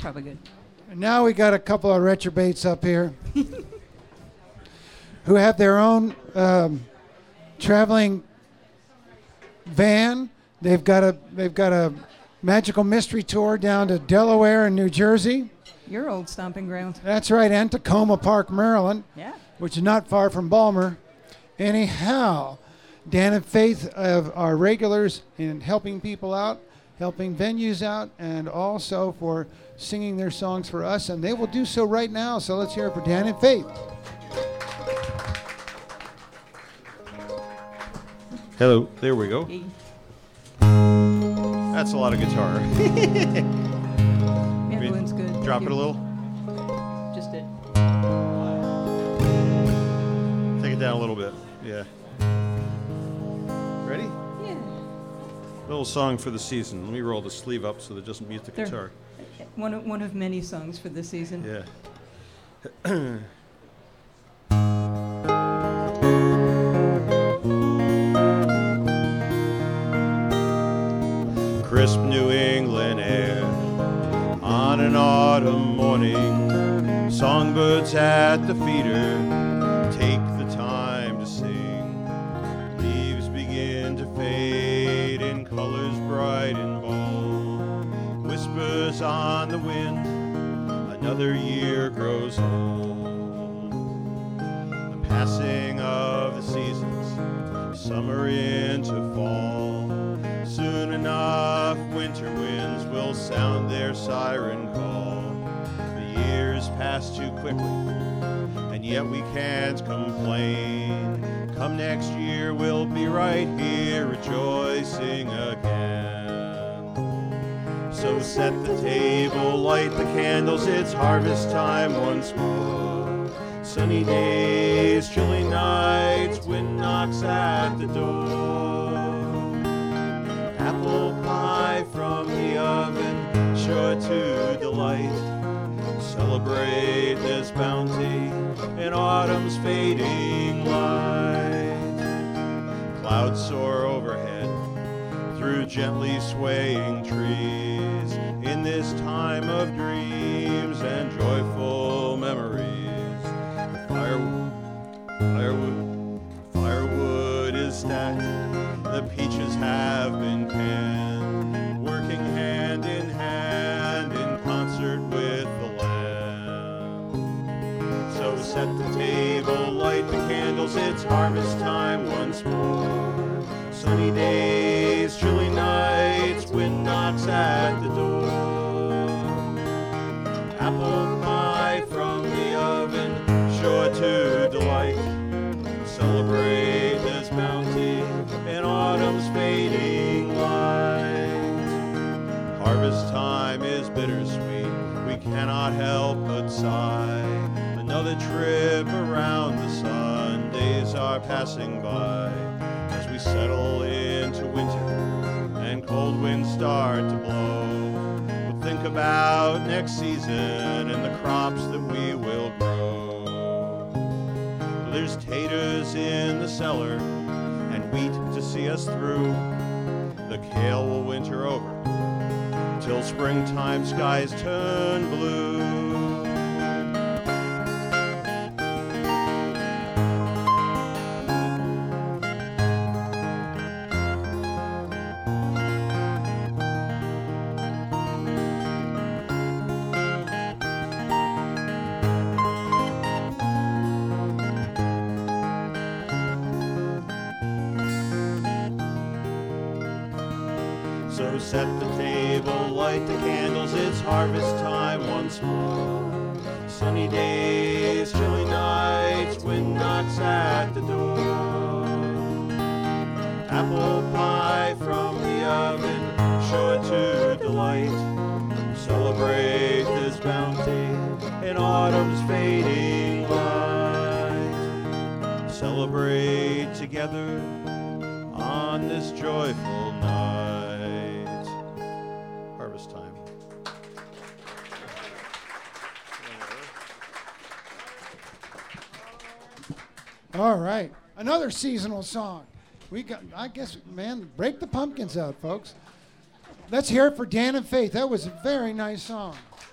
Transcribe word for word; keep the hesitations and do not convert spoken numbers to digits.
probably good. And now we got a couple of retrobates up here who have their own um, traveling van. They've got a they've got a magical mystery tour down to Delaware and New Jersey. Your old stomping ground. That's right, and Tacoma Park, Maryland. Yeah. Which is not far from Balmer. Anyhow, Dan and Faith uh, are regulars in helping people out, helping venues out, and also for singing their songs for us, and they will do so right now. So let's hear it for Dan and Faith. Hello, there we go. Hey. That's a lot of guitar. Mandolin's good. Drop Thank it a you. little. Just did. Take it down a little bit. Yeah. Ready? Yeah. Little song for the season. Let me roll the sleeve up so that it doesn't mute the There. guitar. One of, one of many songs for the season. Yeah. Crisp New England air on an autumn morning. Songbirds at the feeder take the time to sing. Leaves begin to fade in colors bright and bold. Whispers on the wind, another year grows old. The passing of the seasons, summer into fall. Soon enough, winter winds will sound their siren call. The years pass too quickly, and yet we can't complain. Come next year, we'll be right here rejoicing again. So set the table, light the candles, it's harvest time once more. Sunny days, chilly nights, wind knocks at the door. Apple pie from the oven, sure to delight. Celebrate this bounty in autumn's fading light. Clouds soar overhead through gently swaying trees. In this time of dreams and joyful memories, the firewood, firewood, firewood is stacked. The peaches have been canned, working hand in hand in concert with the land. So set the table, light the candles, it's harvest time once more. Sunny days, chilly nights, wind knocks at the door. Apple pie from the oven, sure to delight. Celebrate this bounty in autumn's fading light. Harvest time is bittersweet, we cannot help but sigh. Another trip around the sun, days are passing by. As we settle into winter and cold winds start to blow, we'll think about next season and the crops that we will grow. There's taters in the cellar and wheat to see us through. The kale will winter over till springtime skies turn blue. So set the table, light the candles, it's harvest time once more. Sunny days, chilly nights, wind knocks at the door. Apple pie from the oven, sure to delight. Celebrate this bounty in autumn's fading light. Celebrate together on this joyful night. Harvest time. All right, another seasonal song. We got, I guess, man, break the pumpkins out, folks. Let's hear it for Dan and Faith. That was a very nice song.